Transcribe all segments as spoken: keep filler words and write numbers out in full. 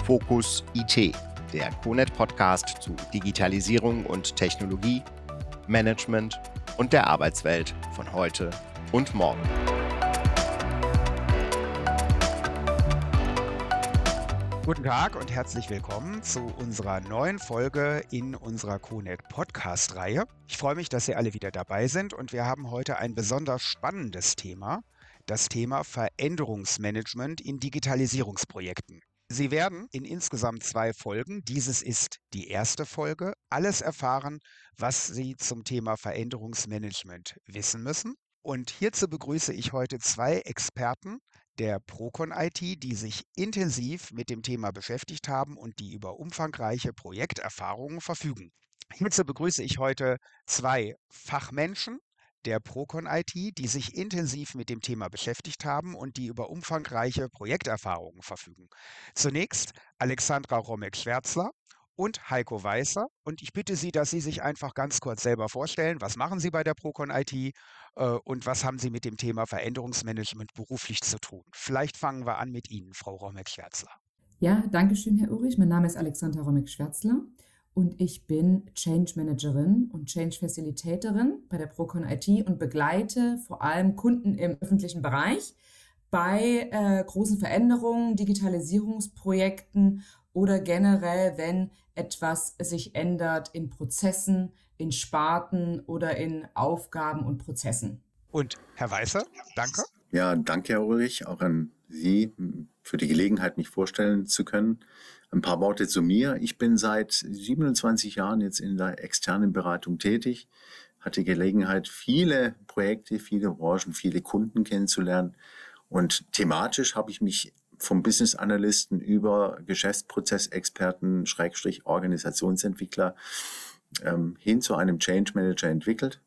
Fokus I T, der CONET-Podcast zu Digitalisierung und Technologie, Management und der Arbeitswelt von heute und morgen. Guten Tag und herzlich willkommen zu unserer neuen Folge in unserer CONET-Podcast-Reihe. Ich freue mich, dass Sie alle wieder dabei sind und wir haben heute ein besonders spannendes Thema, das Thema Veränderungsmanagement in Digitalisierungsprojekten. Sie werden in insgesamt zwei Folgen, dieses ist die erste Folge, alles erfahren, was Sie zum Thema Veränderungsmanagement wissen müssen. Und hierzu begrüße ich heute zwei Experten der Procon I T, die sich intensiv mit dem Thema beschäftigt haben und die über umfangreiche Projekterfahrungen verfügen. Hierzu begrüße ich heute zwei Fachmenschen der Procon I T, die sich intensiv mit dem Thema beschäftigt haben und die über umfangreiche Projekterfahrungen verfügen. Zunächst Alexandra Romek-Schwärzler und Heiko Weißer. Und ich bitte Sie, dass Sie sich einfach ganz kurz selber vorstellen. Was machen Sie bei der Procon I T äh, und was haben Sie mit dem Thema Veränderungsmanagement beruflich zu tun? Vielleicht fangen wir an mit Ihnen, Frau Romek-Schwärzler. Ja, danke schön, Herr Ulrich. Mein Name ist Alexandra Romek-Schwärzler und ich bin Change Managerin und Change Facilitatorin bei der Procon I T und begleite vor allem Kunden im öffentlichen Bereich bei äh, großen Veränderungen, Digitalisierungsprojekten oder generell, wenn etwas sich ändert in Prozessen, in Sparten oder in Aufgaben und Prozessen. Und Herr Weißer, danke. Ja, danke, Herr Ulrich, auch an Sie für die Gelegenheit, mich vorstellen zu können. Ein paar Worte zu mir. Ich bin seit siebenundzwanzig Jahren jetzt in der externen Beratung tätig, hatte Gelegenheit, viele Projekte, viele Branchen, viele Kunden kennenzulernen. Und thematisch habe ich mich vom Business Analysten über Geschäftsprozessexperten, Schrägstrich Organisationsentwickler ähm, hin zu einem Change Manager entwickelt.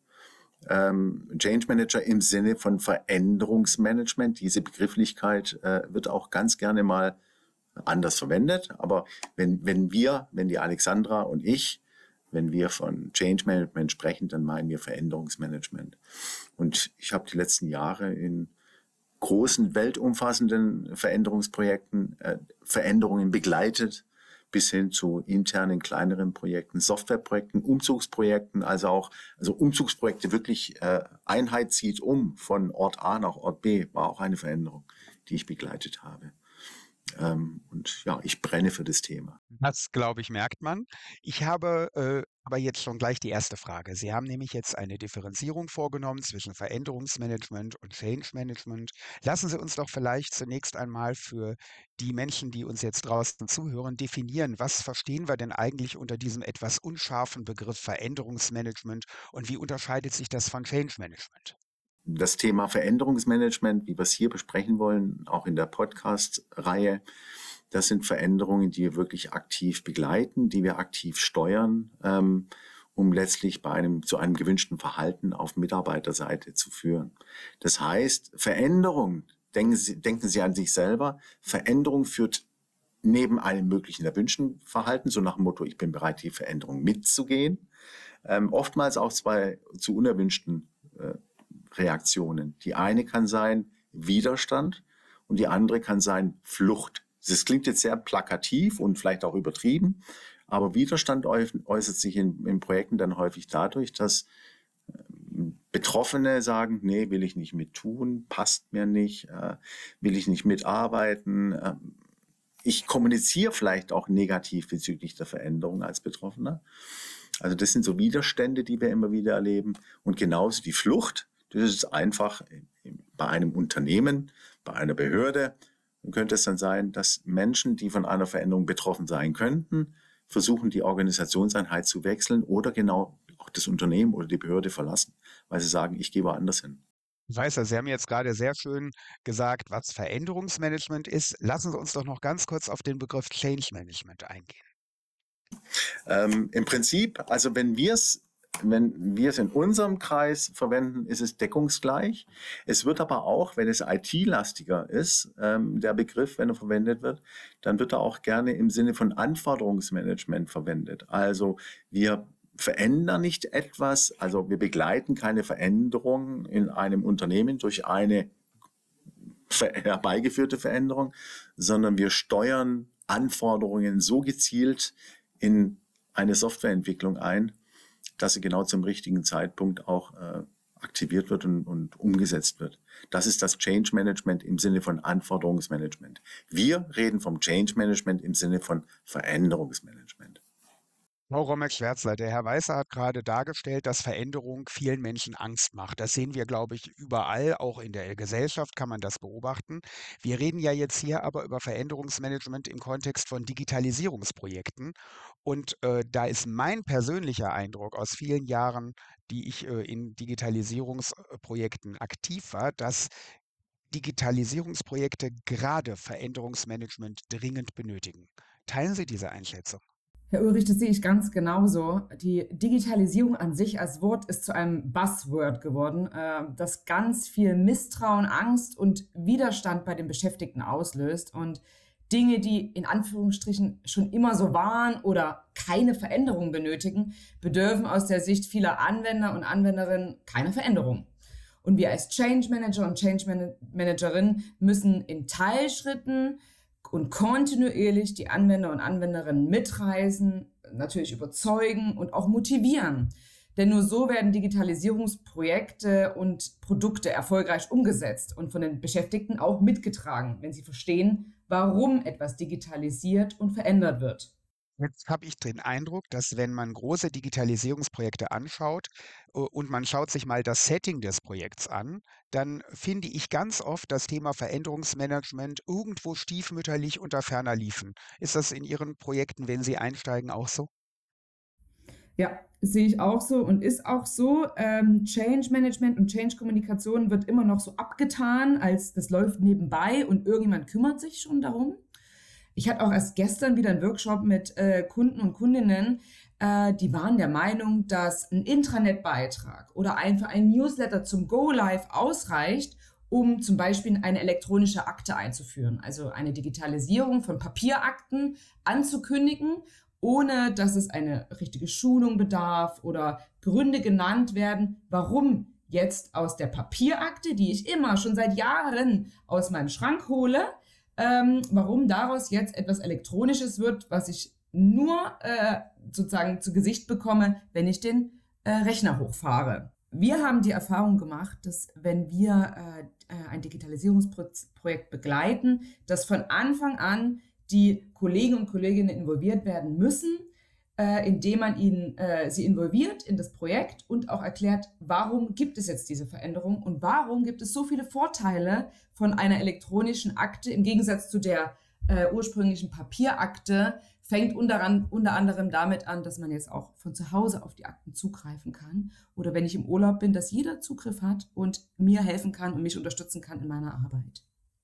Ähm, Change Manager im Sinne von Veränderungsmanagement. Diese Begrifflichkeit äh, wird auch ganz gerne mal anders verwendet. Aber wenn, wenn wir, wenn die Alexandra und ich, wenn wir von Change Management sprechen, dann meinen wir Veränderungsmanagement. Und ich habe die letzten Jahre in großen, weltumfassenden Veränderungsprojekten äh, Veränderungen begleitet, bis hin zu internen, kleineren Projekten, Softwareprojekten, Umzugsprojekten, also auch also Umzugsprojekte wirklich äh, Einheit zieht um von Ort A nach Ort B, war auch eine Veränderung, die ich begleitet habe. Ähm, und ja, ich brenne für das Thema. Das, glaube ich, merkt man. Ich habe äh, aber jetzt schon gleich die erste Frage. Sie haben nämlich jetzt eine Differenzierung vorgenommen zwischen Veränderungsmanagement und Change Management. Lassen Sie uns doch vielleicht zunächst einmal für die Menschen, die uns jetzt draußen zuhören, definieren, was verstehen wir denn eigentlich unter diesem etwas unscharfen Begriff Veränderungsmanagement und wie unterscheidet sich das von Change Management? Das Thema Veränderungsmanagement, wie wir es hier besprechen wollen, auch in der Podcast-Reihe, das sind Veränderungen, die wir wirklich aktiv begleiten, die wir aktiv steuern, ähm, um letztlich bei einem, zu einem gewünschten Verhalten auf Mitarbeiterseite zu führen. Das heißt, Veränderung, denken Sie, denken Sie an sich selber, Veränderung führt neben einem möglichen erwünschten Verhalten, so nach dem Motto, ich bin bereit, die Veränderung mitzugehen, ähm, oftmals auch zwei zu unerwünschten äh, Reaktionen. Die eine kann sein Widerstand und die andere kann sein Flucht. Das klingt jetzt sehr plakativ und vielleicht auch übertrieben, aber Widerstand äußert sich in, in Projekten dann häufig dadurch, dass Betroffene sagen, nee, will ich nicht mit tun, passt mir nicht, äh, will ich nicht mitarbeiten. Äh, ich kommuniziere vielleicht auch negativ bezüglich der Veränderung als Betroffener. Also das sind so Widerstände, die wir immer wieder erleben. Und genauso die Flucht, das ist einfach bei einem Unternehmen, bei einer Behörde, könnte es dann sein, dass Menschen, die von einer Veränderung betroffen sein könnten, versuchen, die Organisationseinheit zu wechseln oder genau auch das Unternehmen oder die Behörde verlassen, weil sie sagen, ich gehe woanders hin. Ich weiß ja, Sie haben jetzt gerade sehr schön gesagt, was Veränderungsmanagement ist. Lassen Sie uns doch noch ganz kurz auf den Begriff Change Management eingehen. Ähm, Im Prinzip, also wenn wir es Wenn wir es in unserem Kreis verwenden, ist es deckungsgleich. Es wird aber auch, wenn es I T-lastiger ist, ähm, der Begriff, wenn er verwendet wird, dann wird er auch gerne im Sinne von Anforderungsmanagement verwendet. Also wir verändern nicht etwas, also wir begleiten keine Veränderung in einem Unternehmen durch eine herbeigeführte Veränderung, sondern wir steuern Anforderungen so gezielt in eine Softwareentwicklung ein, dass sie genau zum richtigen Zeitpunkt auch äh, aktiviert wird und, und umgesetzt wird. Das ist das Change Management im Sinne von Anforderungsmanagement. Wir reden vom Change Management im Sinne von Veränderungsmanagement. Frau Romek-Schwärzler, der Herr Weißer hat gerade dargestellt, dass Veränderung vielen Menschen Angst macht. Das sehen wir, glaube ich, überall, auch in der Gesellschaft kann man das beobachten. Wir reden ja jetzt hier aber über Veränderungsmanagement im Kontext von Digitalisierungsprojekten. Und äh, da ist mein persönlicher Eindruck aus vielen Jahren, die ich äh, in Digitalisierungsprojekten aktiv war, dass Digitalisierungsprojekte gerade Veränderungsmanagement dringend benötigen. Teilen Sie diese Einschätzung? Herr Ulrich, das sehe ich ganz genauso. Die Digitalisierung an sich als Wort ist zu einem Buzzword geworden, äh, das ganz viel Misstrauen, Angst und Widerstand bei den Beschäftigten auslöst. Und Dinge, die in Anführungsstrichen schon immer so waren oder keine Veränderung benötigen, bedürfen aus der Sicht vieler Anwender und Anwenderinnen keine Veränderung. Und wir als Change Manager und Change Managerin müssen in Teilschritten und kontinuierlich die Anwender und Anwenderinnen mitreißen, natürlich überzeugen und auch motivieren. Denn nur so werden Digitalisierungsprojekte und Produkte erfolgreich umgesetzt und von den Beschäftigten auch mitgetragen, wenn sie verstehen, warum etwas digitalisiert und verändert wird. Jetzt habe ich den Eindruck, dass wenn man große Digitalisierungsprojekte anschaut äh, und man schaut sich mal das Setting des Projekts an, dann finde ich ganz oft das Thema Veränderungsmanagement irgendwo stiefmütterlich unter ferner liefen. Ist das in Ihren Projekten, wenn Sie einsteigen, auch so? Ja, sehe ich auch so und ist auch so. Ähm, Change Management und Change Kommunikation wird immer noch so abgetan, als das läuft nebenbei und irgendjemand kümmert sich schon darum. Ich hatte auch erst gestern wieder einen Workshop mit äh, Kunden und Kundinnen, äh, die waren der Meinung, dass ein Intranet-Beitrag oder einfach ein Newsletter zum Go-Live ausreicht, um zum Beispiel eine elektronische Akte einzuführen, also eine Digitalisierung von Papierakten anzukündigen, ohne dass es eine richtige Schulung bedarf oder Gründe genannt werden, warum jetzt aus der Papierakte, die ich immer schon seit Jahren aus meinem Schrank hole, Ähm, warum daraus jetzt etwas Elektronisches wird, was ich nur äh, sozusagen zu Gesicht bekomme, wenn ich den äh, Rechner hochfahre. Wir haben die Erfahrung gemacht, dass wenn wir äh, ein Digitalisierungsprojekt begleiten, dass von Anfang an die Kollegen und Kolleginnen involviert werden müssen, äh, indem man ihnen, äh, sie involviert in das Projekt und auch erklärt, warum gibt es jetzt diese Veränderung und warum gibt es so viele Vorteile von einer elektronischen Akte im Gegensatz zu der äh, ursprünglichen Papierakte, fängt unter, an, unter anderem damit an, dass man jetzt auch von zu Hause auf die Akten zugreifen kann oder wenn ich im Urlaub bin, dass jeder Zugriff hat und mir helfen kann und mich unterstützen kann in meiner Arbeit.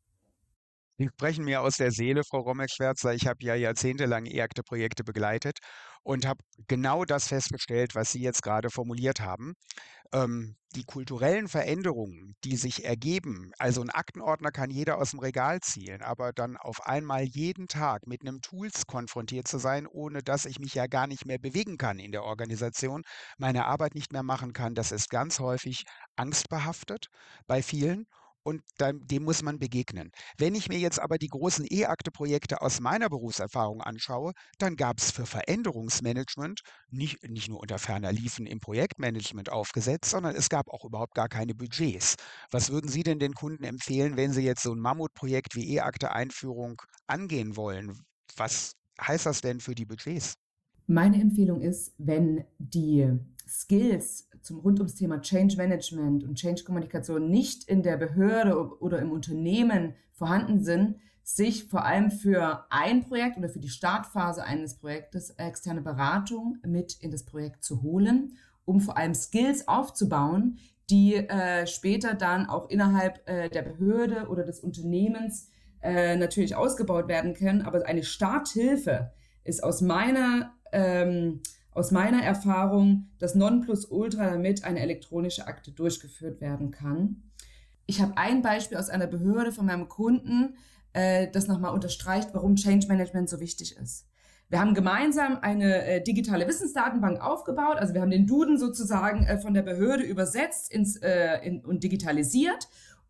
Sie sprechen mir aus der Seele, Frau Romek-Schwärzler. Ich habe ja jahrzehntelang E-Akte-Projekte begleitet und habe genau das festgestellt, was Sie jetzt gerade formuliert haben. Ähm, die kulturellen Veränderungen, die sich ergeben, also ein Aktenordner kann jeder aus dem Regal ziehen, aber dann auf einmal jeden Tag mit einem Tools konfrontiert zu sein, ohne dass ich mich ja gar nicht mehr bewegen kann in der Organisation, meine Arbeit nicht mehr machen kann, das ist ganz häufig angstbehaftet bei vielen. Und dem muss man begegnen. Wenn ich mir jetzt aber die großen E-Akte-Projekte aus meiner Berufserfahrung anschaue, dann gab es für Veränderungsmanagement nicht, nicht nur unter ferner Liefen im Projektmanagement aufgesetzt, sondern es gab auch überhaupt gar keine Budgets. Was würden Sie denn den Kunden empfehlen, wenn sie jetzt so ein Mammutprojekt wie E-Akte-Einführung angehen wollen? Was heißt das denn für die Budgets? Meine Empfehlung ist, wenn die Skills zum rund ums Thema Change Management und Change Kommunikation nicht in der Behörde oder im Unternehmen vorhanden sind, sich vor allem für ein Projekt oder für die Startphase eines Projektes externe Beratung mit in das Projekt zu holen, um vor allem Skills aufzubauen, die äh, später dann auch innerhalb äh, der Behörde oder des Unternehmens äh, natürlich ausgebaut werden können. Aber eine Starthilfe ist aus meiner ähm, Aus meiner Erfahrung das Nonplusultra, damit eine elektronische Akte durchgeführt werden kann. Ich habe ein Beispiel aus einer Behörde von meinem Kunden, äh, das nochmal unterstreicht, warum Change Management so wichtig ist. Wir haben gemeinsam eine äh, digitale Wissensdatenbank aufgebaut, also wir haben den Duden sozusagen äh, von der Behörde übersetzt ins, äh, in, und digitalisiert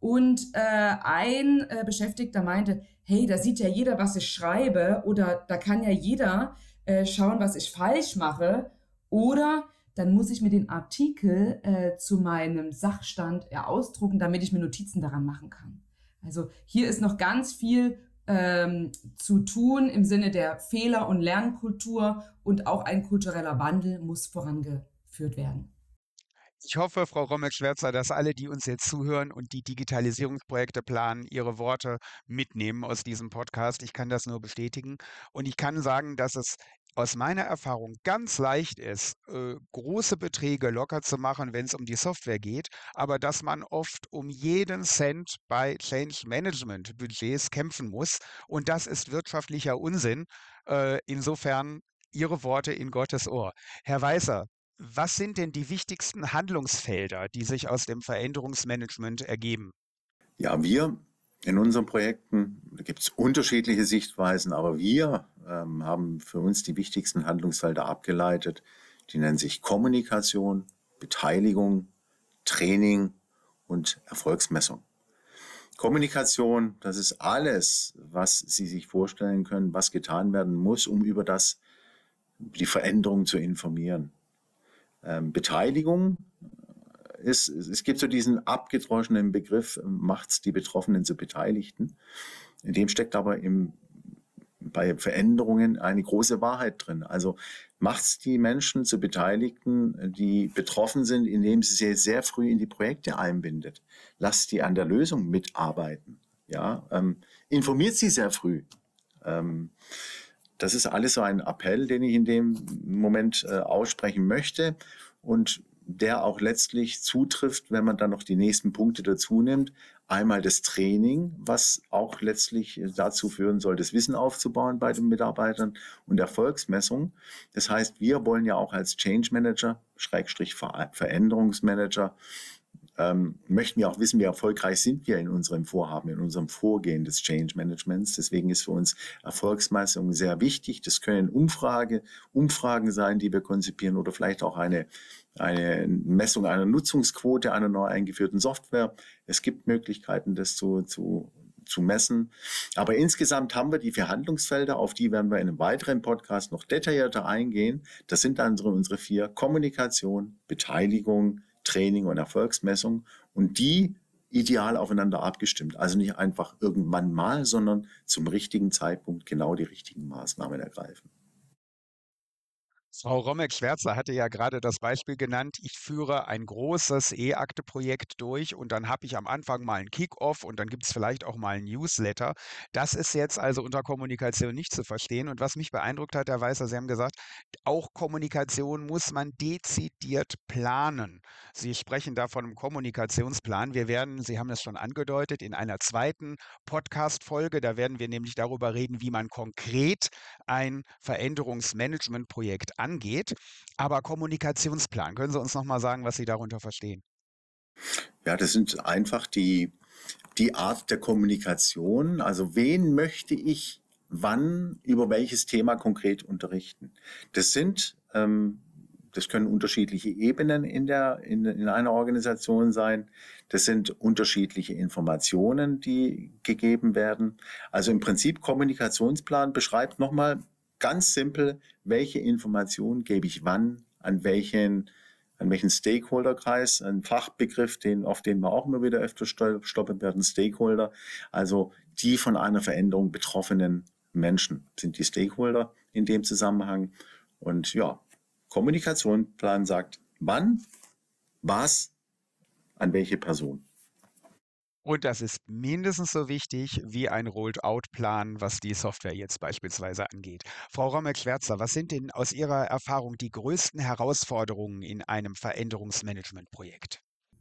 Und äh, ein äh, Beschäftigter meinte, hey, da sieht ja jeder, was ich schreibe, oder da kann ja jeder äh, schauen, was ich falsch mache, oder dann muss ich mir den Artikel äh, zu meinem Sachstand äh, ausdrucken, damit ich mir Notizen daran machen kann. Also hier ist noch ganz viel ähm, zu tun im Sinne der Fehler- und Lernkultur, und auch ein kultureller Wandel muss vorangeführt werden. Ich hoffe, Frau Romek-Schwärzer, dass alle, die uns jetzt zuhören und die Digitalisierungsprojekte planen, ihre Worte mitnehmen aus diesem Podcast. Ich kann das nur bestätigen. Und ich kann sagen, dass es aus meiner Erfahrung ganz leicht ist, äh, große Beträge locker zu machen, wenn es um die Software geht, aber dass man oft um jeden Cent bei Change Management Budgets kämpfen muss. Und das ist wirtschaftlicher Unsinn. Äh, insofern Ihre Worte in Gottes Ohr. Herr Weißer, was sind denn die wichtigsten Handlungsfelder, die sich aus dem Veränderungsmanagement ergeben? Ja, wir in unseren Projekten, da gibt es unterschiedliche Sichtweisen, aber wir ähm, haben für uns die wichtigsten Handlungsfelder abgeleitet. Die nennen sich Kommunikation, Beteiligung, Training und Erfolgsmessung. Kommunikation, das ist alles, was Sie sich vorstellen können, was getan werden muss, um über das, die Veränderung zu informieren. Ähm, Beteiligung ist, es gibt so diesen abgedroschenen Begriff, macht's die Betroffenen zu Beteiligten. In dem steckt aber im, bei Veränderungen eine große Wahrheit drin. Also macht's die Menschen zu Beteiligten, die betroffen sind, indem sie sie sehr früh in die Projekte einbindet. Lasst die an der Lösung mitarbeiten. Ja, ähm, informiert sie sehr früh. Ähm, Das ist alles so ein Appell, den ich in dem Moment äh, aussprechen möchte und der auch letztlich zutrifft, wenn man dann noch die nächsten Punkte dazu nimmt. Einmal das Training, was auch letztlich dazu führen soll, das Wissen aufzubauen bei den Mitarbeitern, und Erfolgsmessung. Das heißt, wir wollen ja auch als Change Manager, Schrägstrich Ver- Veränderungsmanager, Ähm, möchten wir auch wissen, wie erfolgreich sind wir in unserem Vorhaben, in unserem Vorgehen des Change Managements. Deswegen ist für uns Erfolgsmessung sehr wichtig. Das können Umfrage, Umfragen sein, die wir konzipieren, oder vielleicht auch eine, eine Messung einer Nutzungsquote einer neu eingeführten Software. Es gibt Möglichkeiten, das zu, zu, zu messen. Aber insgesamt haben wir die vier Handlungsfelder, auf die werden wir in einem weiteren Podcast noch detaillierter eingehen. Das sind dann unsere, unsere vier: Kommunikation, Beteiligung, Training und Erfolgsmessung, und die ideal aufeinander abgestimmt. Also nicht einfach irgendwann mal, sondern zum richtigen Zeitpunkt genau die richtigen Maßnahmen ergreifen. Frau Romek-Schwärzer hatte ja gerade das Beispiel genannt, ich führe ein großes E-Akte-Projekt durch und dann habe ich am Anfang mal einen Kick-Off und dann gibt es vielleicht auch mal einen Newsletter. Das ist jetzt also unter Kommunikation nicht zu verstehen. Und was mich beeindruckt hat, Herr Weißer, Sie haben gesagt, auch Kommunikation muss man dezidiert planen. Sie sprechen da von einem Kommunikationsplan. Wir werden, Sie haben es schon angedeutet, in einer zweiten Podcast-Folge, da werden wir nämlich darüber reden, wie man konkret ein Veränderungsmanagementprojekt angeht. Aber Kommunikationsplan, können Sie uns noch mal sagen, was Sie darunter verstehen? Ja, das sind einfach die, die Art der Kommunikation. Also wen möchte ich wann über welches Thema konkret unterrichten? Das sind, ähm, das können unterschiedliche Ebenen in, der, in, in einer Organisation sein. Das sind unterschiedliche Informationen, die gegeben werden. Also im Prinzip Kommunikationsplan beschreibt nochmal ganz simpel, welche Informationen gebe ich wann, an welchen, an welchen Stakeholderkreis, ein Fachbegriff, den, auf den wir auch immer wieder öfter stoppen werden, Stakeholder, also die von einer Veränderung betroffenen Menschen sind die Stakeholder in dem Zusammenhang. Und ja, Kommunikationsplan sagt, wann, was, an welche Person. Und das ist mindestens so wichtig wie ein Rolled-out-Plan, was die Software jetzt beispielsweise angeht. Frau Romek-Schwärzer, was sind denn aus Ihrer Erfahrung die größten Herausforderungen in einem Veränderungsmanagementprojekt?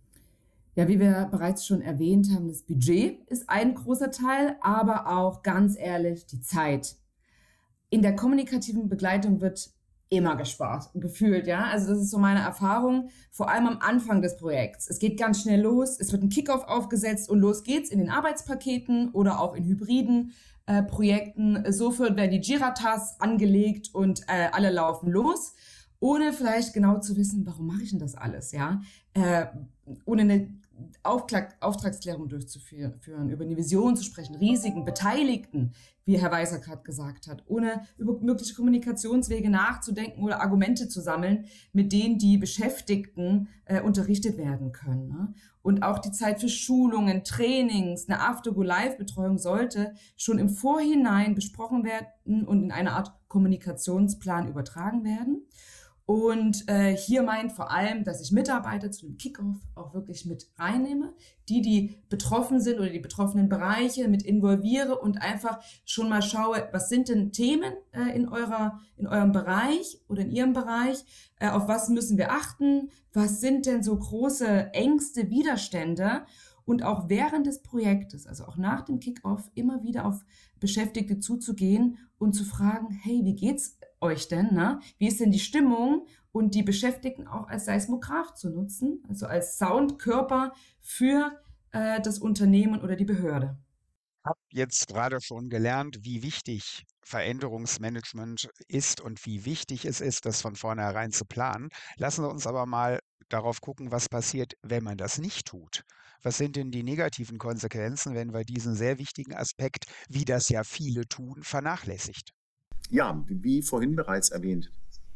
Ja, wie wir bereits schon erwähnt haben, das Budget ist ein großer Teil, aber auch ganz ehrlich die Zeit. In der kommunikativen Begleitung wird immer gespart, gefühlt, ja. Also das ist so meine Erfahrung, vor allem am Anfang des Projekts. Es geht ganz schnell los, es wird ein Kickoff aufgesetzt und los geht's in den Arbeitspaketen oder auch in hybriden äh, Projekten. Sofort werden die Jira-Tasks angelegt und äh, alle laufen los, ohne vielleicht genau zu wissen, warum mache ich denn das alles, ja. Äh, ohne eine Auftrag, Auftragsklärung durchzuführen, über eine Vision zu sprechen, Risiken, Beteiligten, wie Herr Weiser gerade gesagt hat, ohne über mögliche Kommunikationswege nachzudenken oder Argumente zu sammeln, mit denen die Beschäftigten äh, unterrichtet werden können. Ne? Und auch die Zeit für Schulungen, Trainings, eine After-Go-Live-Betreuung sollte schon im Vorhinein besprochen werden und in eine Art Kommunikationsplan übertragen werden. Und äh, hier meint vor allem, dass ich Mitarbeiter zu einem Kickoff auch wirklich mit reinnehme, die, die betroffen sind oder die betroffenen Bereiche mit involviere und einfach schon mal schaue, was sind denn Themen äh, in eurer, in eurem Bereich oder in ihrem Bereich, äh, auf was müssen wir achten, was sind denn so große Ängste, Widerstände, und auch während des Projektes, also auch nach dem Kickoff, immer wieder auf Beschäftigte zuzugehen und zu fragen, hey, wie geht's euch denn? Ne? Wie ist denn die Stimmung? Und die Beschäftigten auch als Seismograph zu nutzen, also als Soundkörper für äh, das Unternehmen oder die Behörde. Ich habe jetzt gerade schon gelernt, wie wichtig Veränderungsmanagement ist und wie wichtig es ist, das von vornherein zu planen. Lassen wir uns aber mal darauf gucken, was passiert, wenn man das nicht tut. Was sind denn die negativen Konsequenzen, wenn wir diesen sehr wichtigen Aspekt, wie das ja viele tun, vernachlässigt? Ja, wie vorhin bereits erwähnt,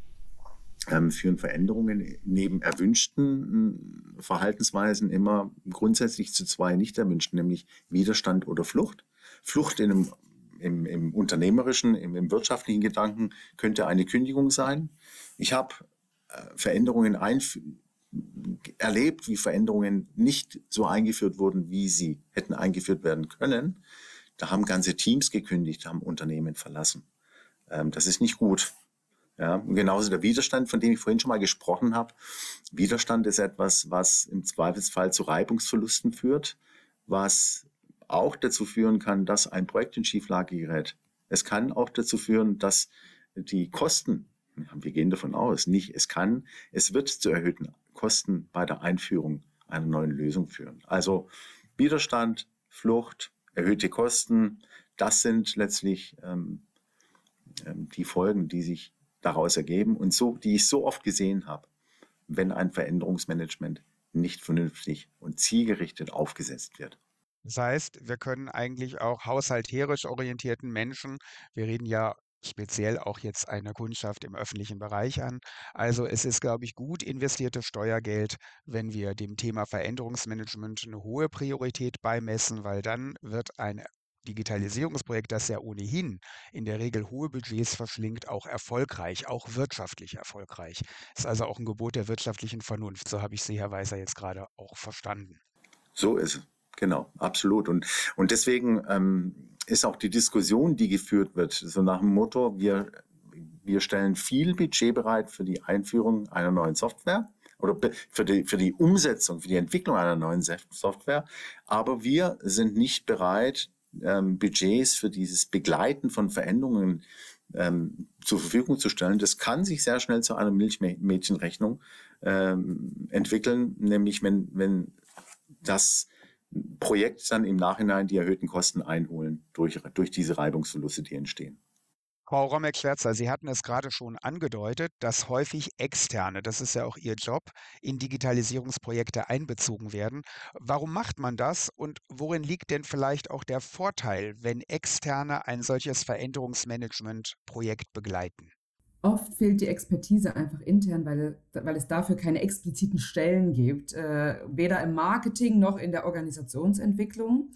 ähm, führen Veränderungen neben erwünschten äh, Verhaltensweisen immer grundsätzlich zu zwei nicht erwünschten, nämlich Widerstand oder Flucht. Flucht in einem, im, im unternehmerischen, im, im wirtschaftlichen Gedanken könnte eine Kündigung sein. Ich habe äh, Veränderungen einf- erlebt, wie Veränderungen nicht so eingeführt wurden, wie sie hätten eingeführt werden können. Da haben ganze Teams gekündigt, haben Unternehmen verlassen. Ähm, das ist nicht gut. Ja, und genauso der Widerstand, von dem ich vorhin schon mal gesprochen habe. Widerstand ist etwas, was im Zweifelsfall zu Reibungsverlusten führt, was auch dazu führen kann, dass ein Projekt in Schieflage gerät. Es kann auch dazu führen, dass die Kosten, wir gehen davon aus, nicht, es kann, es wird zu erhöhten Kosten bei der Einführung einer neuen Lösung führen. Also Widerstand, Flucht, erhöhte Kosten, das sind letztlich ähm, ähm, die Folgen, die sich daraus ergeben und so, die ich so oft gesehen habe, wenn ein Veränderungsmanagement nicht vernünftig und zielgerichtet aufgesetzt wird. Das heißt, wir können eigentlich auch haushalterisch orientierten Menschen, wir reden ja speziell auch jetzt eine Kundschaft im öffentlichen Bereich an. Also es ist, glaube ich, gut investiertes Steuergeld, wenn wir dem Thema Veränderungsmanagement eine hohe Priorität beimessen, weil dann wird ein Digitalisierungsprojekt, das ja ohnehin in der Regel hohe Budgets verschlingt, auch erfolgreich, auch wirtschaftlich erfolgreich. Ist also auch ein Gebot der wirtschaftlichen Vernunft. So habe ich Sie, Herr Weiser, jetzt gerade auch verstanden. So ist es. Genau, absolut. Und, und deswegen ähm, ist auch die Diskussion, die geführt wird, so nach dem Motto, wir, wir stellen viel Budget bereit für die Einführung einer neuen Software oder für die, für die Umsetzung, für die Entwicklung einer neuen Software, aber wir sind nicht bereit, ähm, Budgets für dieses Begleiten von Veränderungen ähm, zur Verfügung zu stellen. Das kann sich sehr schnell zu einer Milchmädchenrechnung ähm, entwickeln, nämlich wenn, wenn das Projekt dann im Nachhinein die erhöhten Kosten einholen durch, durch diese Reibungsverluste, die entstehen. Frau Romek-Schwärzer, Sie hatten es gerade schon angedeutet, dass häufig Externe, das ist ja auch Ihr Job, in Digitalisierungsprojekte einbezogen werden. Warum macht man das und worin liegt denn vielleicht auch der Vorteil, wenn Externe ein solches Veränderungsmanagement-Projekt begleiten? Oft fehlt die Expertise einfach intern, weil, weil es dafür keine expliziten Stellen gibt, äh, weder im Marketing noch in der Organisationsentwicklung.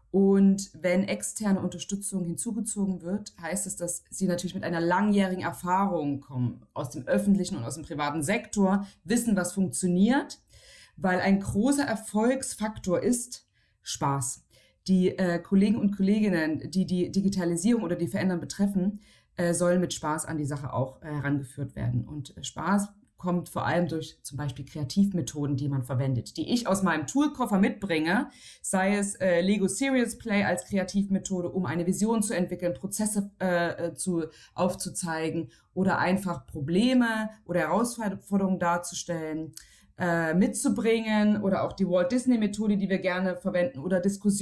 Und wenn externe Unterstützung hinzugezogen wird, heißt es, dass sie natürlich mit einer langjährigen Erfahrung kommen, aus dem öffentlichen und aus dem privaten Sektor, wissen, was funktioniert, weil ein großer Erfolgsfaktor ist Spaß. Die äh, Kollegen und Kolleginnen, die die Digitalisierung oder die Veränderung betreffen, äh, sollen mit Spaß an die Sache auch äh, herangeführt werden. Und äh, Spaß kommt vor allem durch zum Beispiel Kreativmethoden, die man verwendet, die ich aus meinem Toolkoffer mitbringe, sei es äh, Lego Serious Play als Kreativmethode, um eine Vision zu entwickeln, Prozesse äh, zu, aufzuzeigen oder einfach Probleme oder Herausforderungen darzustellen, äh, mitzubringen, oder auch die Walt Disney Methode, die wir gerne verwenden, oder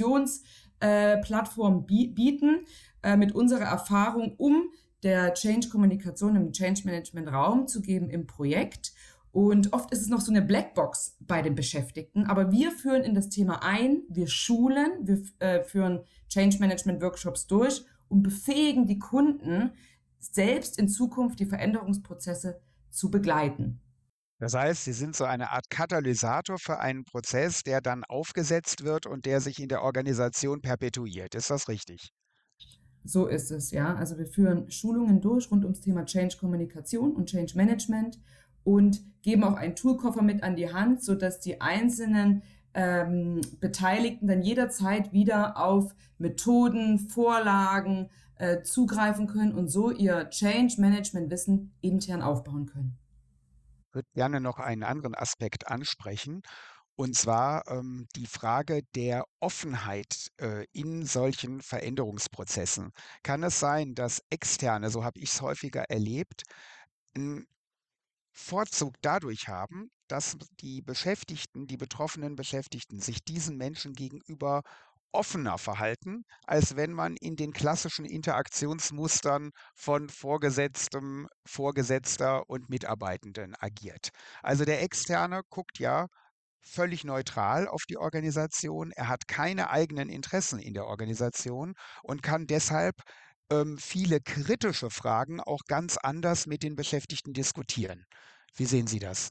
Diskussionsplattformen äh, bi- bieten äh, mit unserer Erfahrung, um der Change-Kommunikation im Change-Management Raum zu geben im Projekt Und oft ist es noch so eine Blackbox bei den Beschäftigten, aber wir führen in das Thema ein, wir schulen, wir äh, führen Change Management Workshops durch und befähigen die Kunden, selbst in Zukunft die Veränderungsprozesse zu begleiten. Das heißt, Sie sind so eine Art Katalysator für einen Prozess, der dann aufgesetzt wird und der sich in der Organisation perpetuiert. Ist das richtig? So ist es, ja. Also wir führen Schulungen durch rund ums Thema Change-Kommunikation und Change-Management und geben auch einen Toolkoffer mit an die Hand, sodass die einzelnen ähm, Beteiligten dann jederzeit wieder auf Methoden, Vorlagen äh, zugreifen können und so ihr Change-Management-Wissen intern aufbauen können. Ich würde gerne noch einen anderen Aspekt ansprechen, und zwar ähm, die Frage der Offenheit äh, in solchen Veränderungsprozessen. Kann es sein, dass Externe, so habe ich es häufiger erlebt, einen Vorzug dadurch haben, dass die Beschäftigten, die betroffenen Beschäftigten sich diesen Menschen gegenüber offener verhalten, als wenn man in den klassischen Interaktionsmustern von Vorgesetztem, Vorgesetzter und Mitarbeitenden agiert. Also der Externe guckt ja völlig neutral auf die Organisation, er hat keine eigenen Interessen in der Organisation und kann deshalb ähm, viele kritische Fragen auch ganz anders mit den Beschäftigten diskutieren. Wie sehen Sie das?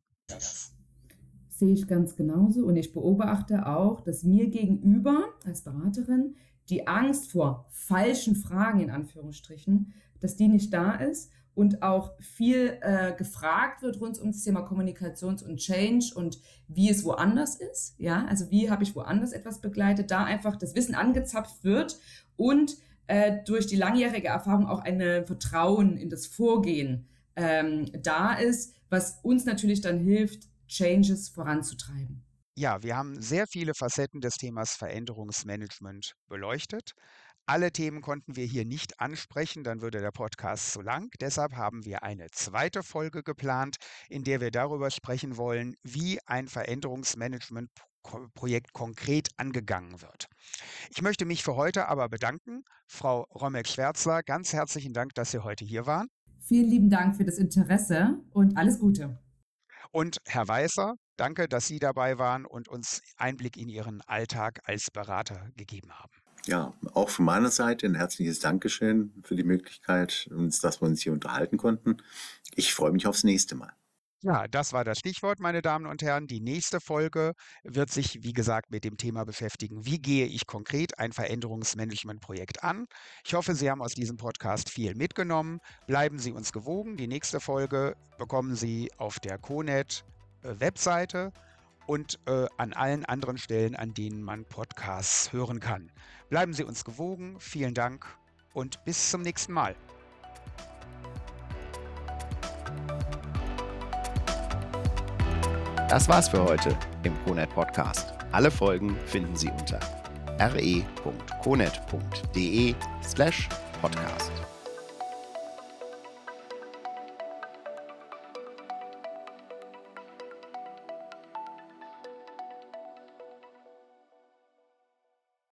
Sehe ich ganz genauso und ich beobachte auch, dass mir gegenüber als Beraterin die Angst vor falschen Fragen in Anführungsstrichen, dass die nicht da ist und auch viel äh, gefragt wird rund um das Thema Kommunikations- und Change und wie es woanders ist, ja, also wie habe ich woanders etwas begleitet, da einfach das Wissen angezapft wird und äh, durch die langjährige Erfahrung auch ein Vertrauen in das Vorgehen ähm, da ist, was uns natürlich dann hilft, Changes voranzutreiben. Ja, wir haben sehr viele Facetten des Themas Veränderungsmanagement beleuchtet. Alle Themen konnten wir hier nicht ansprechen, dann würde der Podcast zu lang. Deshalb haben wir eine zweite Folge geplant, in der wir darüber sprechen wollen, wie ein Veränderungsmanagement-Projekt konkret angegangen wird. Ich möchte mich für heute aber bedanken. Frau Romek-Schwärzler, ganz herzlichen Dank, dass Sie heute hier waren. Vielen lieben Dank für das Interesse und alles Gute. Und Herr Weißer, danke, dass Sie dabei waren und uns Einblick in Ihren Alltag als Berater gegeben haben. Ja, auch von meiner Seite ein herzliches Dankeschön für die Möglichkeit, uns, dass wir uns hier unterhalten konnten. Ich freue mich aufs nächste Mal. Ja, das war das Stichwort, meine Damen und Herren. Die nächste Folge wird sich, wie gesagt, mit dem Thema beschäftigen, wie gehe ich konkret ein Veränderungsmanagementprojekt an. Ich hoffe, Sie haben aus diesem Podcast viel mitgenommen. Bleiben Sie uns gewogen. Die nächste Folge bekommen Sie auf der CoNet-Webseite und äh, an allen anderen Stellen, an denen man Podcasts hören kann. Bleiben Sie uns gewogen. Vielen Dank und bis zum nächsten Mal. Das war's für heute im CoNet Podcast. Alle Folgen finden Sie unter re punkt conet punkt de slash podcast.